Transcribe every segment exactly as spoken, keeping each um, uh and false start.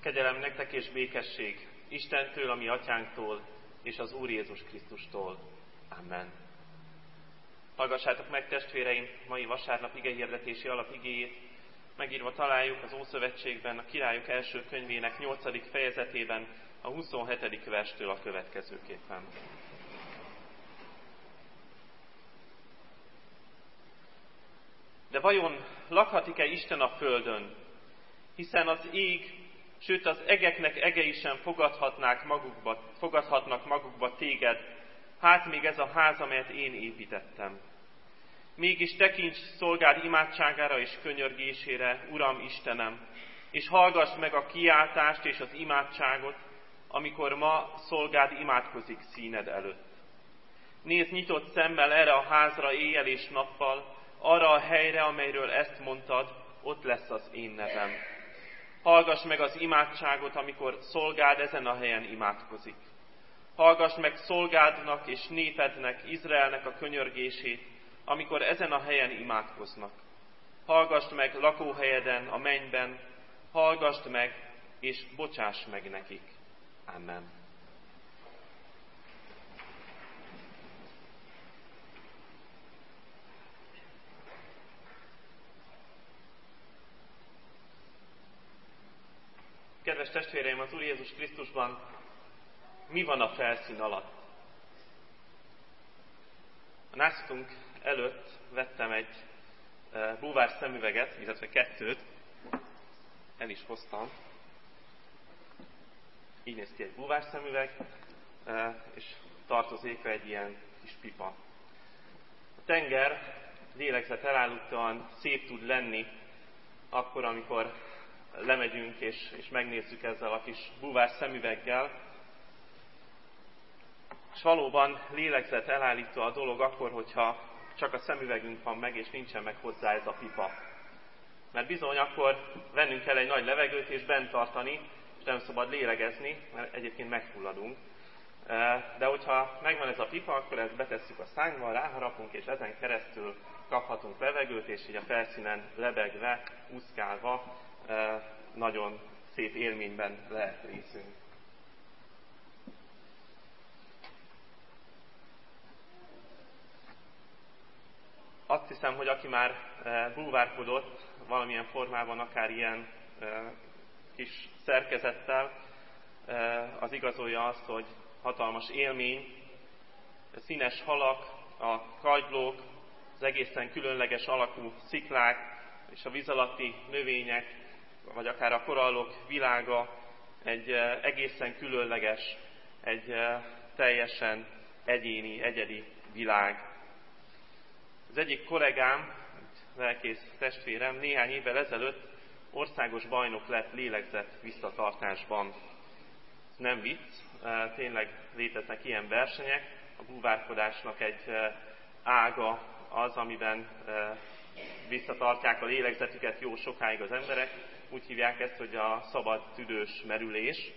Kegyelem nektek és békesség Istentől, a mi atyánktól, és az Úr Jézus Krisztustól. Amen. Hallgassátok meg, testvéreim, mai vasárnap igehirdetési alapigéjét. Megírva találjuk az Ószövetségben, a Királyok első könyvének nyolcadik fejezetében, a huszonhetedik verstől a következőképpen. De vajon lakhatik-e Isten a földön? Hiszen az ég, sőt az egeknek egei sem fogadhatnák magukba, fogadhatnak magukba téged, hát még ez a ház, amelyet én építettem. Mégis tekints szolgád imádságára és könyörgésére, Uram Istenem, és hallgass meg a kiáltást és az imádságot, amikor ma szolgád imádkozik színed előtt. Nézz nyitott szemmel erre a házra éjjel és nappal, arra a helyre, amelyről ezt mondtad, ott lesz az én nevem. Hallgass meg az imádságot, amikor szolgád ezen a helyen imádkozik. Hallgass meg szolgádnak és népednek, Izraelnek a könyörgését, amikor ezen a helyen imádkoznak. Hallgass meg lakóhelyeden, a mennyben, hallgass meg, és bocsáss meg nekik. Amen. Kedves testvéreim, az Úr Jézus Krisztusban, mi van a felszín alatt? A nászutunk előtt vettem egy búvár szemüveget, illetve kettőt, el is hoztam. Így néz ki egy búvár szemüveg, és tartozéka egy ilyen kis pipa. A tenger lélegzet elállítóan szép tud lenni, akkor, amikor lemegyünk és, és megnézzük ezzel a kis búvár szemüveggel. És valóban lélegzet elállító a dolog akkor, hogyha csak a szemüvegünk van meg, és nincsen meg hozzá ez a pipa. Mert bizony akkor vennünk kell egy nagy levegőt, és bent tartani, és nem szabad lélegezni, mert egyébként megfulladunk. De hogyha megvan ez a pipa, akkor ezt betesszük a szányba, ráharapunk, és ezen keresztül kaphatunk levegőt, és így a felszínen lebegve, úszkálva nagyon szép élményben lehet részünk. Azt hiszem, hogy aki már búvárkodott valamilyen formában, akár ilyen kis szerkezettel, az igazolja azt, hogy hatalmas élmény, a színes halak, a kagylók, az egészen különleges alakú sziklák és a víz alatti növények, vagy akár a korallok világa egy egészen különleges, egy teljesen egyéni, egyedi világ. Az egyik kollégám, lelkész testvérem néhány évvel ezelőtt országos bajnok lett lélegzett visszatartásban. Ez nem vicc, tényleg léteznek ilyen versenyek. A búvárkodásnak egy ága az, amiben visszatartják a lélegzetüket jó sokáig az emberek. Úgy hívják ezt, hogy a szabad tüdős merülés.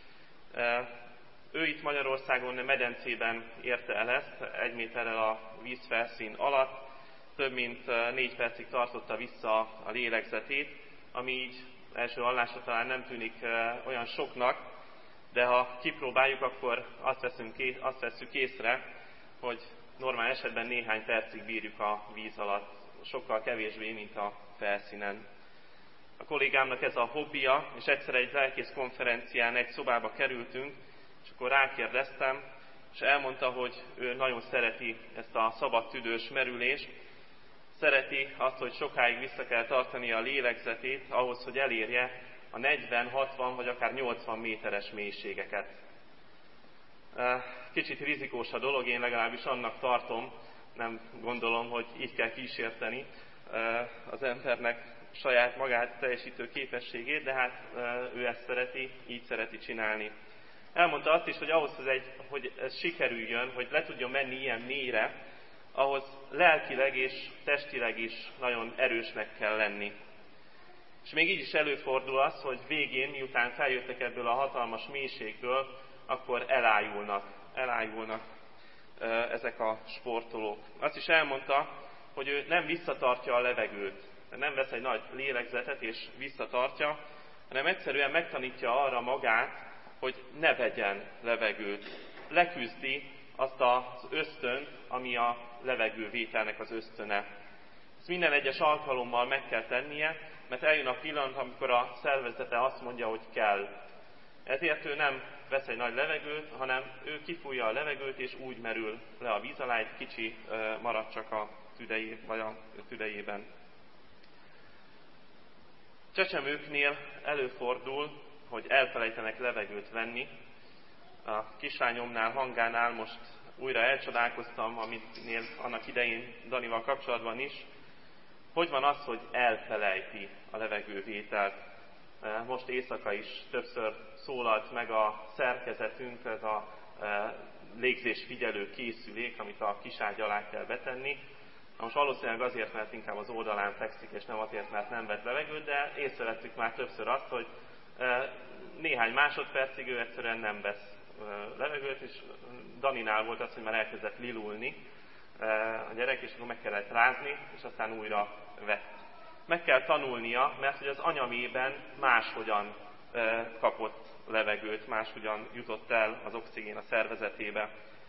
Ő itt Magyarországon medencében érte el ezt, egy méterrel a vízfelszín alatt, több mint négy percig tartotta vissza a lélegzetét, ami így első hallásra talán nem tűnik olyan soknak, de ha kipróbáljuk, akkor azt, veszünk, azt veszük észre, hogy normál esetben néhány percig bírjuk a víz alatt, sokkal kevésbé, mint a felszínen. A kollégámnak ez a hobbija, és egyszer egy lelkész konferencián egy szobába kerültünk, és akkor rákérdeztem, és elmondta, hogy ő nagyon szereti ezt a szabad tüdős merülést, szereti azt, hogy sokáig vissza kell tartani a lélegzetét ahhoz, hogy elérje a negyven, hatvan vagy akár nyolcvan méteres mélységeket. Kicsit rizikós a dolog, én legalábbis annak tartom, nem gondolom, hogy így kell kísérteni az embernek saját magát teljesítő képességét, de hát ő ezt szereti, így szereti csinálni. Elmondta azt is, hogy ahhoz, hogy, egy, hogy ez sikerüljön, hogy le tudjon menni ilyen mélyre, ahhoz lelkileg és testileg is nagyon erősnek kell lenni. És még így is előfordul az, hogy végén, miután feljöttek ebből a hatalmas mélységből, akkor elájulnak, elájulnak ezek a sportolók. Azt is elmondta, hogy ő nem visszatartja a levegőt, nem vesz egy nagy lélegzetet és visszatartja, hanem egyszerűen megtanítja arra magát, hogy ne vegyen levegőt. Leküzdi azt az ösztönt, ami a levegővételnek az ösztöne. Ezt minden egyes alkalommal meg kell tennie, mert eljön a pillanat, amikor a szervezete azt mondja, hogy kell. Ezért ő nem vesz egy nagy levegőt, hanem ő kifújja a levegőt, és úgy merül le a víz alá, egy kicsi marad csak a tüdejé, vagy a tüdejében. Csecsemőknél előfordul, hogy elfelejtenek levegőt venni. A kislányomnál, Hangánál most újra elcsodálkoztam, aminél annak idején Danival kapcsolatban is. Hogy van az, hogy elfelejti a levegővételt? Most éjszaka is többször szólalt meg a szerkezetünk, ez a légzésfigyelő készülék, amit a kiságy alá kell betenni. Most valószínűleg azért, mert inkább az oldalán fekszik, és nem azért, mert nem vett levegőt, de észrevettük már többször azt, hogy néhány másodpercig ő egyszerűen nem vesz levegőt, és Daninál volt az, hogy már elkezdett lilulni a gyerek, és akkor meg kellett rázni, és aztán újra vett. Meg kell tanulnia, mert hogy az anyamében máshogyan kapott levegőt, máshogyan jutott el az oxigén a szervezetébe.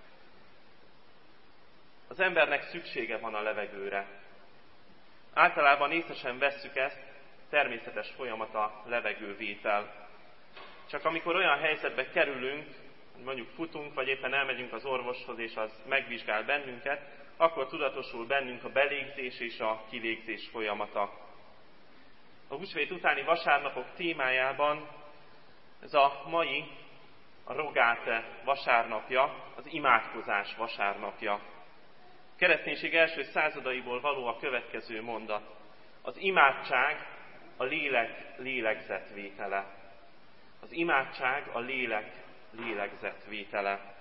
Az embernek szüksége van a levegőre. Általában észre sem vesszük ezt, természetes folyamat a levegővétel. Csak amikor olyan helyzetbe kerülünk, mondjuk futunk, vagy éppen elmegyünk az orvoshoz, és az megvizsgál bennünket, akkor tudatosul bennünk a belégzés és a kilégzés folyamata. A húsvét utáni vasárnapok témájában ez a mai, a Rogáte vasárnapja, az imádkozás vasárnapja. A kereszténység első századaiból való a következő mondat. Az imádság a lélek lélegzetvétele. Az imádság a lélek lélegzetvétele.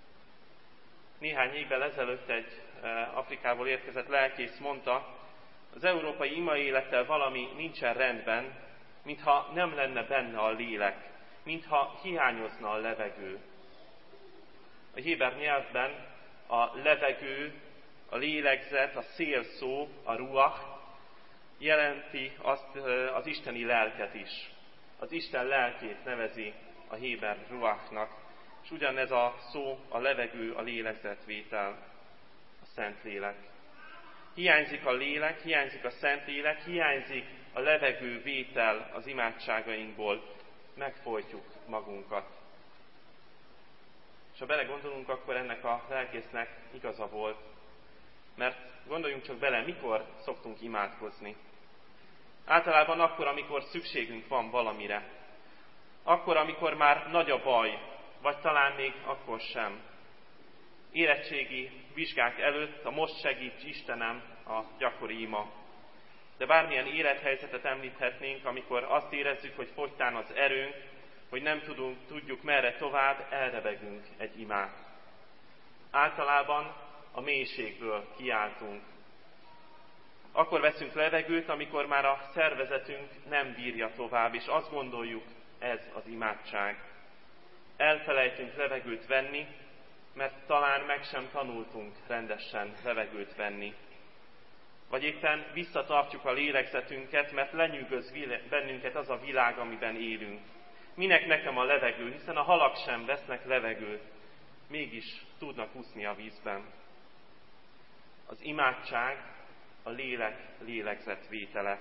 Néhány évvel ezelőtt egy Afrikából érkezett lelkész mondta, az európai imaélettel valami nincsen rendben, mintha nem lenne benne a lélek, mintha hiányozna a levegő. A héber nyelvben a levegő, a lélegzet, a szél szó, a ruach jelenti azt, az isteni lelket is. Az Isten lelkét nevezi a héber ruachnak, és ugyanez a szó, a levegő, a lélegzetvétel, a Szentlélek. Hiányzik a lélek, hiányzik a Szentlélek, hiányzik a levegővétel az imádságainkból, megfojtjuk magunkat. És ha belegondolunk, akkor ennek a lelkésznek igaza volt. Mert gondoljunk csak bele, mikor szoktunk imádkozni. Általában akkor, amikor szükségünk van valamire. Akkor, amikor már nagy a baj, vagy talán még akkor sem. Érettségi vizsgák előtt a most segíts Istenem a gyakori ima. De bármilyen élethelyzetet említhetnénk, amikor azt érezzük, hogy fogytán az erőnk, hogy nem tudunk, tudjuk merre tovább, elrebegünk egy imát. Általában a mélységből kiáltunk. Akkor veszünk levegőt, amikor már a szervezetünk nem bírja tovább, és azt gondoljuk, ez az imádság. Elfelejtünk levegőt venni, mert talán meg sem tanultunk rendesen levegőt venni. Vagy éppen visszatartjuk a lélegzetünket, mert lenyűgöz bennünket az a világ, amiben élünk. Minek nekem a levegő, hiszen a halak sem vesznek levegőt, mégis tudnak úszni a vízben. Az imádság a lélek lélegzetvétele.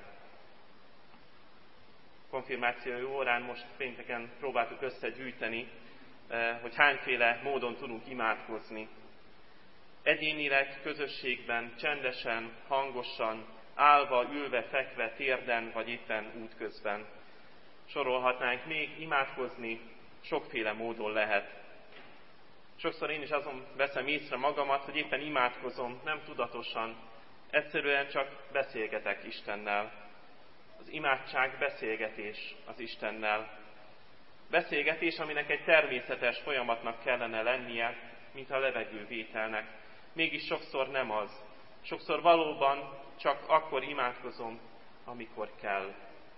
Konfirmációi órán most pénteken próbáltuk összegyűjteni, hogy hányféle módon tudunk imádkozni. Egyénileg, közösségben, csendesen, hangosan, állva, ülve, fekve, térden, vagy éppen útközben. Sorolhatnánk még, imádkozni sokféle módon lehet. Sokszor én is azon veszem észre magamat, hogy éppen imádkozom, nem tudatosan, egyszerűen csak beszélgetek Istennel. Az imádság beszélgetés az Istennel. Beszélgetés, aminek egy természetes folyamatnak kellene lennie, mint a levegővételnek. Mégis sokszor nem az. Sokszor valóban csak akkor imádkozom, amikor kell.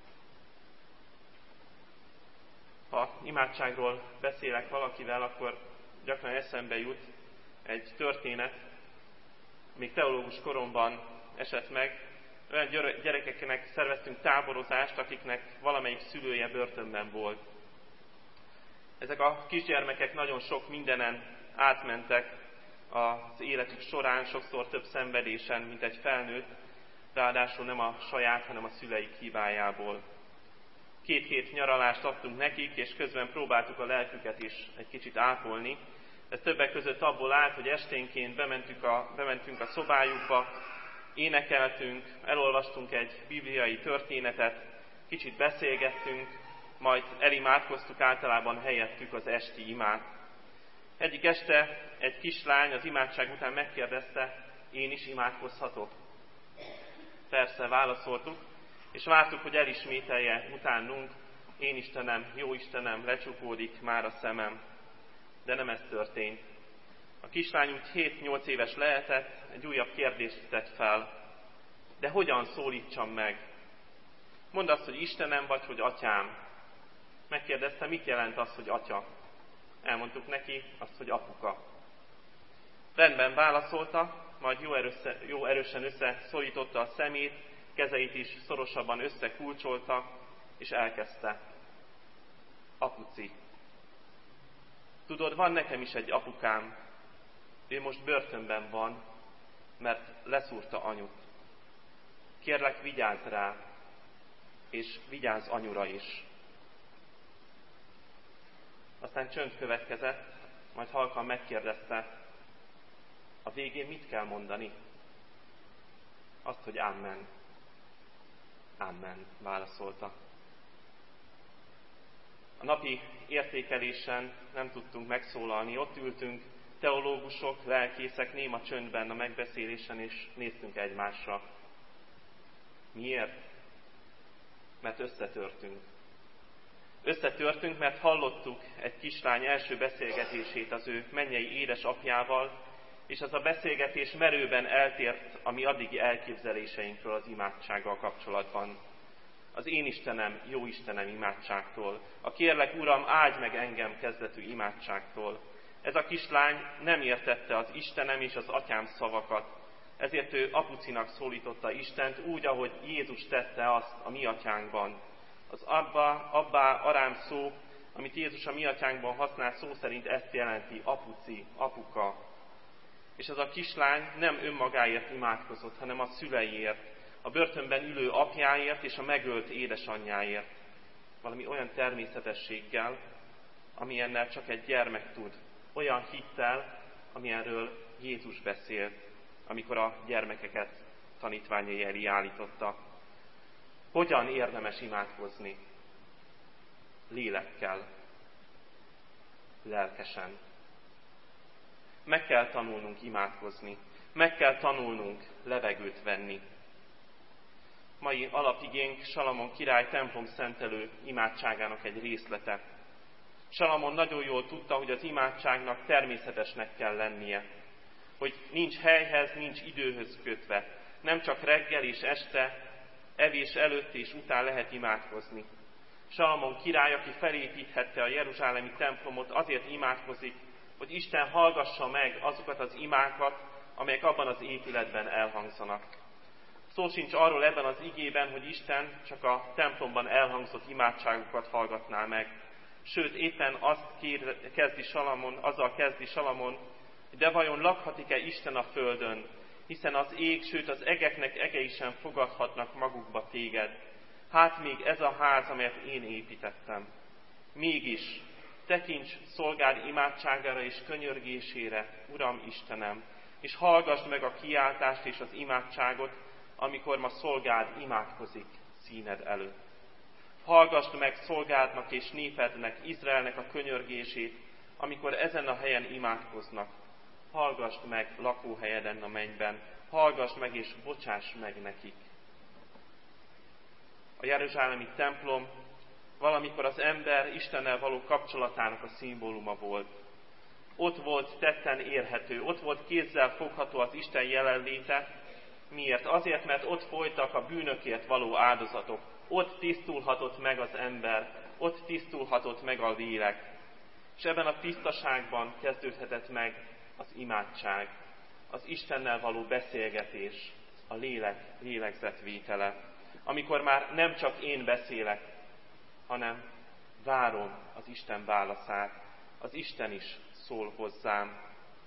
Ha imádságról beszélek valakivel, akkor gyakran eszembe jut egy történet, még teológus koromban esett meg. olyan gyerekeknek szerveztünk táborozást, akiknek valamelyik szülője börtönben volt. Ezek a kisgyermekek nagyon sok mindenen átmentek az életük során, sokszor több szenvedésen, mint egy felnőtt, ráadásul nem a saját, hanem a szüleik hibájából. Két hét nyaralást adtunk nekik, és közben próbáltuk a lelküket is egy kicsit ápolni. Ez többek között abból állt, hogy esténként bementünk a, bementünk a szobájukba, énekeltünk, elolvastunk egy bibliai történetet, kicsit beszélgettünk, majd elimádkoztuk általában helyettük az esti imát. Egyik este egy kislány az imádság után megkérdezte, én is imádkozhatok? Persze, válaszoltuk, és vártuk, hogy elismételje utánunk, én Istenem, jó Istenem, lecsukódik már a szemem. De nem ez történt. A kislány úgy hét-nyolc éves lehetett, egy újabb kérdést tett fel. De hogyan szólítsam meg? Mondd azt, hogy Istenem vagy, hogy Atyám. Megkérdezte, mit jelent az, hogy Atya. Elmondtuk neki azt, hogy apuka. Rendben válaszolta, majd jó, erősze, jó erősen összeszorította a szemét, kezeit is szorosabban összekulcsolta, és elkezdte. Apuci. Tudod, van nekem is egy apukám, ő most börtönben van, mert leszúrta anyut. Kérlek, vigyázz rá, és vigyázz anyura is. Aztán csönd következett, majd halkan megkérdezte, a végén mit kell mondani? Azt, hogy Amen. Amen, válaszolta. A napi értékelésen nem tudtunk megszólalni, ott ültünk, teológusok, lelkészek néma csöndben a megbeszélésen, és néztünk egymásra. Miért? Mert összetörtünk. Összetörtünk, mert hallottuk egy kislány első beszélgetését az ő mennyei édesapjával, és az a beszélgetés merőben eltért a mi addigi elképzeléseinkről az imádsággal kapcsolatban. Az én Istenem, jó Istenem imádságtól, a kérlek Uram, áldj meg engem kezdetű imádságtól. Ez a kislány nem értette az Istenem és az Atyám szavakat, ezért ő apucinak szólította Istent úgy, ahogy Jézus tette azt a mi atyánkban. Az abba, abbá arám szó, amit Jézus a mi atyánkban használ, szó szerint ezt jelenti, apuci, apuka. És ez a kislány nem önmagáért imádkozott, hanem a szüleiért, a börtönben ülő apjáért és a megölt édesanyjáért. Valami olyan természetességgel, amilyennel csak egy gyermek tud. Olyan hittel, amilyenről Jézus beszélt, amikor a gyermekeket tanítványai elé állította. Hogyan érdemes imádkozni? Lélekkel, lelkesen. Meg kell tanulnunk imádkozni, meg kell tanulnunk levegőt venni. Mai alapigénk Salamon király templom szentelő imádságának egy részlete. Salamon nagyon jól tudta, hogy az imádságnak természetesnek kell lennie, hogy nincs helyhez, nincs időhöz kötve. Nem csak reggel és este, evés előtt és után lehet imádkozni. Salamon király, aki felépíthette a jeruzsálemi templomot, azért imádkozik, hogy Isten hallgassa meg azokat az imákat, amelyek abban az épületben elhangzanak. Szó sincs arról ebben az igében, hogy Isten csak a templomban elhangzott imádságokat hallgatná meg. Sőt, éppen azt kér, kezdi Salamon, azzal kezdi Salamon, hogy de vajon lakhatik-e Isten a földön, hiszen az ég, sőt az egeknek egei sem fogadhatnak magukba téged. Hát még ez a ház, amelyet én építettem. Mégis, tekints szolgád imádságára és könyörgésére, Uram Istenem, és hallgassd meg a kiáltást és az imádságot, amikor ma szolgád imádkozik színed előtt. Hallgassd meg szolgádnak és népednek, Izraelnek a könyörgését, amikor ezen a helyen imádkoznak. Hallgassd meg lakóhelyeden a mennyben, hallgassd meg és bocsáss meg nekik. A jeruzsálemi templom valamikor az ember Istennel való kapcsolatának a szimbóluma volt. Ott volt tetten érhető, ott volt kézzel fogható az Isten jelenléte. Miért? Azért, mert ott folytak a bűnökért való áldozatok. Ott tisztulhatott meg az ember, ott tisztulhatott meg a lélek. És ebben a tisztaságban kezdődhetett meg az imádság, az Istennel való beszélgetés, a lélek lélegzetvétele. Amikor már nem csak én beszélek, hanem várom az Isten válaszát. Az Isten is szól hozzám.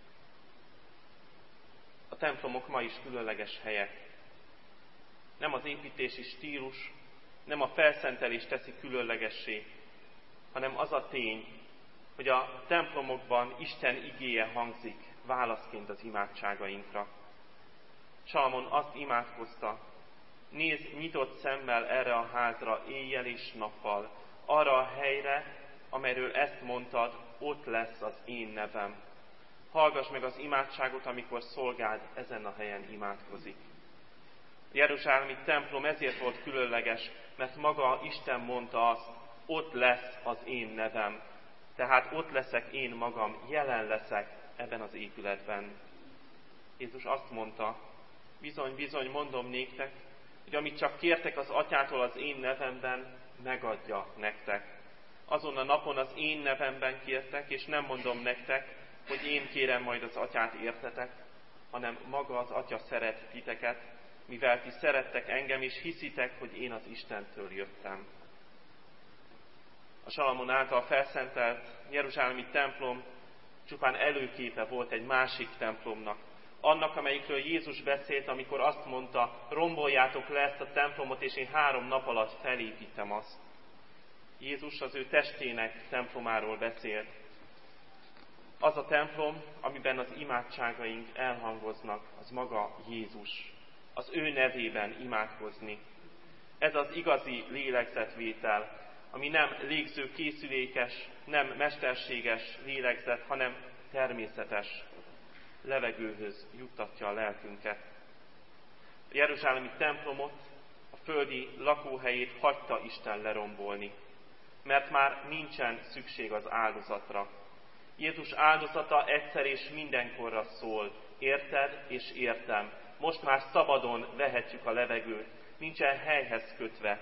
A templomok ma is különleges helyek. Nem az építési stílus, nem a felszentelés teszi különlegessé, hanem az a tény, hogy a templomokban Isten igéje hangzik válaszként az imádságainkra. Salmon azt imádkozta: nézz nyitott szemmel erre a házra éjjel és nappal, arra a helyre, amelyről ezt mondtad, ott lesz az én nevem. Hallgass meg az imádságot, amikor szolgád ezen a helyen imádkozik. A jeruzsálemi templom ezért volt különleges, mert maga Isten mondta azt: ott lesz az én nevem. Tehát ott leszek én magam, jelen leszek ebben az épületben. Jézus azt mondta: bizony, bizony, mondom néktek, hogy amit csak kértek az Atyától az én nevemben, megadja nektek. Azon a napon az én nevemben kértek, és nem mondom nektek, hogy én kérem majd az Atyát értetek, hanem maga az Atya szeret titeket, mivel ti szerettek engem, és hiszitek, hogy én az Istentől jöttem. A Salamon által felszentelt jeruzsálemi templom csupán előképe volt egy másik templomnak, annak, amelyikről Jézus beszélt, amikor azt mondta: romboljátok le ezt a templomot, és én három nap alatt felépítem azt. Jézus az ő testének templomáról beszélt. Az a templom, amiben az imádságaink elhangoznak, az maga Jézus. Az ő nevében imádkozni. Ez az igazi lélegzetvétel, ami nem légző készülékes, nem mesterséges lélegzet, hanem természetes levegőhöz juttatja a lelkünket. A jeruzsálemi templomot, a földi lakóhelyét hagyta Isten lerombolni, mert már nincsen szükség az áldozatra. Jézus áldozata egyszer és mindenkorra szól: érted és értem. Most már szabadon vehetjük a levegőt, nincsen helyhez kötve.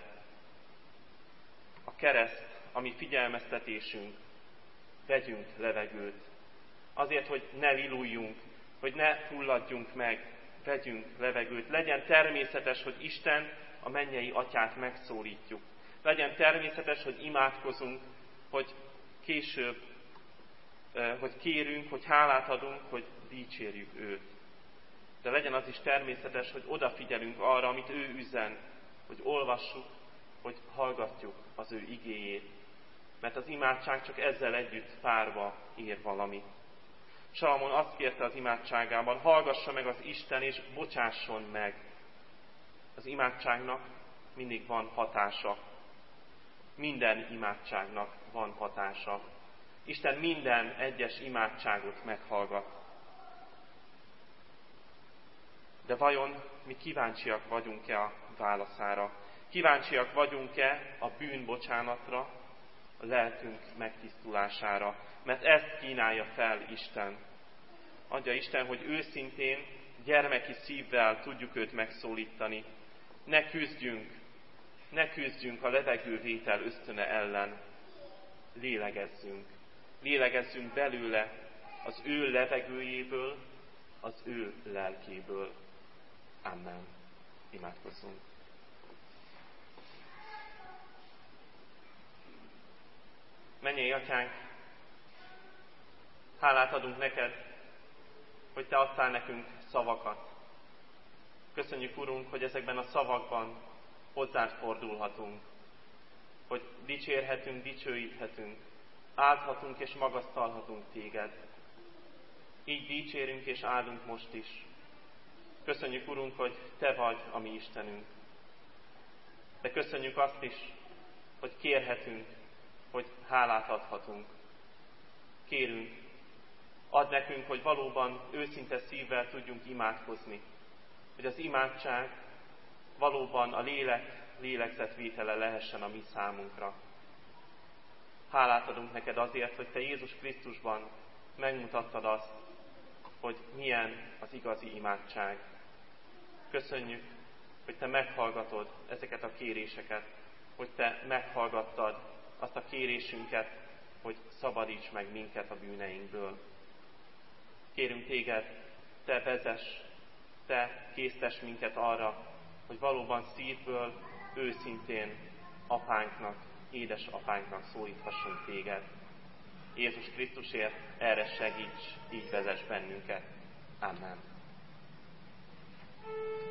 A kereszt, ami figyelmeztetésünk: vegyünk levegőt. Azért, hogy ne liluljunk, hogy ne fulladjunk meg, vegyünk levegőt. Legyen természetes, hogy Isten, a mennyei Atyát megszólítjuk. Legyen természetes, hogy imádkozunk, hogy később, hogy kérünk, hogy hálát adunk, hogy dicsérjük őt. De legyen az is természetes, hogy odafigyelünk arra, amit ő üzen, hogy olvassuk, hogy hallgatjuk az ő igéjét. Mert az imádság csak ezzel együtt párba ér valamit. Salamon azt kérte az imádságában: hallgassa meg az Isten, és bocsásson meg. Az imádságnak mindig van hatása. Minden imádságnak van hatása. Isten minden egyes imádságot meghallgat. De vajon mi kíváncsiak vagyunk-e a válaszára? Kíváncsiak vagyunk-e a bűnbocsánatra, a lelkünk megtisztulására? Mert ezt kínálja fel Isten. Adja Isten, hogy őszintén, gyermeki szívvel tudjuk őt megszólítani. Ne küzdjünk, ne küzdjünk a levegővétel ösztöne ellen. Lélegezzünk. Lélegezzünk belőle az ő levegőjéből, az ő lelkéből. Amen. Imádkozzunk. Mennyei Atyánk, hálát adunk neked, hogy te adtál nekünk szavakat. Köszönjük, Urunk, hogy ezekben a szavakban hozzád fordulhatunk, hogy dicsérhetünk, dicsőíthetünk, áldhatunk és magasztalhatunk téged. Így dicsérünk és áldunk most is. Köszönjük, Urunk, hogy te vagy a mi Istenünk. De köszönjük azt is, hogy kérhetünk, hogy hálát adhatunk. Kérünk, add nekünk, hogy valóban őszinte szívvel tudjunk imádkozni, hogy az imádság valóban a lélek lélegzetvétele lehessen a mi számunkra. Hálát adunk neked azért, hogy te Jézus Krisztusban megmutattad azt, hogy milyen az igazi imádság. Köszönjük, hogy te meghallgatod ezeket a kéréseket, hogy te meghallgattad azt a kérésünket, hogy szabadíts meg minket a bűneinkből. Kérünk téged, te vezess, Te késztes minket arra, hogy valóban szívből, őszintén apánknak, édesapánknak szólíthassunk téged. Jézus Krisztusért erre segíts, így vezess bennünket. Amen.